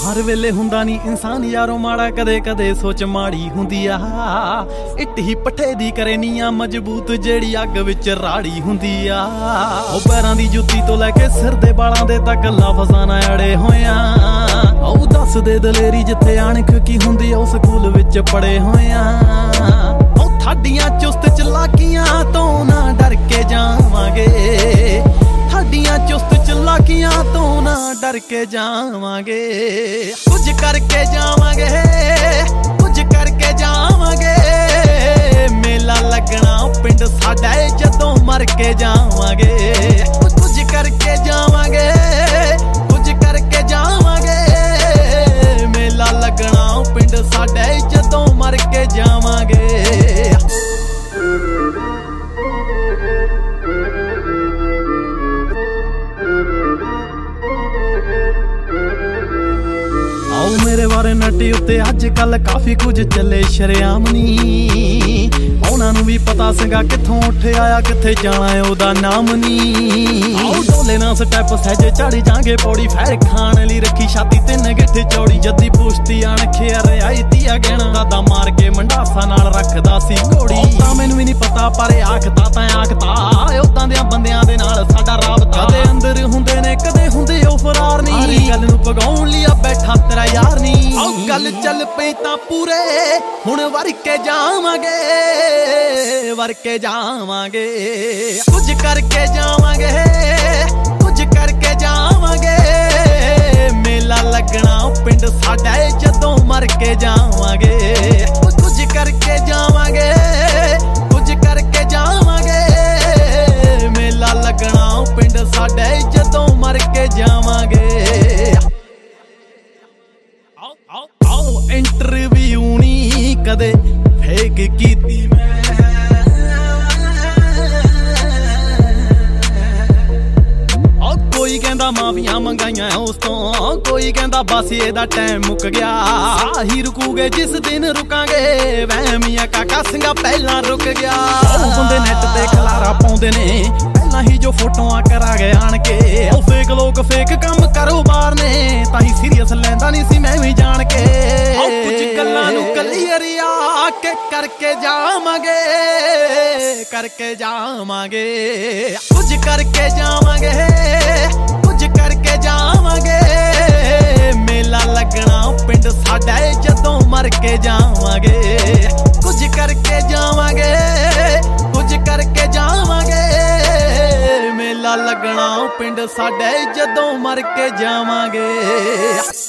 हर वेले हुंदा नी इंसान यारो माड़ा, कदे कदे सोच माड़ी हुंदी आ। इट ही पट्ठे दी करे नीआं मजबूत जेड़ी अग विच राड़ी हुंदी आ। ओ पैरां दी जुत्ती तो लैके सिर दे बालां दे तक लफ्ज़ां नाल अड़े होया। ओ दस दे दलेरी जिथे अणख की हुंदी ओ स्कूल विच पढ़े होया। ओ थाडियां चुस्त चलाकियां तो ना डर के जावांगे, थाडियां चुस्त चलाकियां तो ना डर के जावांगे। कुछ करके जावांगे, कुछ करके जावांगे। मेला लगना पिंड साडा जदों मर के जावांगे। कुछ करके जावांगे, कुछ करके जावांगे। मेला लगना पिंड साडा जदों मर के जावांगे। मेरे बारे नटी उत्ते अज कल काफी कुछ चले शरेआम नी। उन्हां नूं भी पता सीगा कित्थों उठ आया कित्थे जाना है ओदा नाम नी। आओ डोले ना स्टैप सहजे चढ़ जांगे पौड़ी, फैर खान लई रखी छाती तिन गिठ चौड़ी। जद्दी पुश्ती अणखे रियाई तिया गहना, दादा मार के मंडासा नाल रखदा सी घोड़ी। तां मैनूं भी नहीं पता पर आखदा तां आखदा उदां दियां बंदियां दे नाल साडा राबता। कदे अंदर हुंदे ने कदे हुंदे ओ फरार नी। गल नूं पगाउण लई बैठा तेरा यार नी। गल चल पई तां पूरे हुण वर के जावांगे, वर के जावांगे। कुछ करके जावांगे, कुछ करके जावांगे। मेला लगना पिंड साडा जदों मर के जावांगे। कुछ करके जावांगे, कुछ करके जावांगे। मेला लगना पिंड साडा जदों मर के जावांगे। इंटरव्यू नी कदे फेक कीती मैं, कोई कहंदा माफिया मंगाइयां उस तो, कोई कहंदा बस एदा टाइम मुक गया। ही रुकूगे जिस दिन रुकांगे, वहमिया काका सिंगा पहला रुक गया। बंदे नेट ते खलारा पाउंदे ने पहला ही जो फोटोआं करा गए आण के। फेक लोग फेक काम कारोबार ने, ताही सीरियस लैंदा नहीं सी मैं भी जान के। कुछ गल्लां नूं क्लीयर आके करके जावांगे, करके जावांगे। कुछ करके जावांगे, कुछ करके जावांगे। मेला लगना पिंड साडा जदों मर के जावांगे। कुछ करके जावांगे, कुछ करके जावांगे। मेला लगना पिंड साडा जदों मर के जावांगे।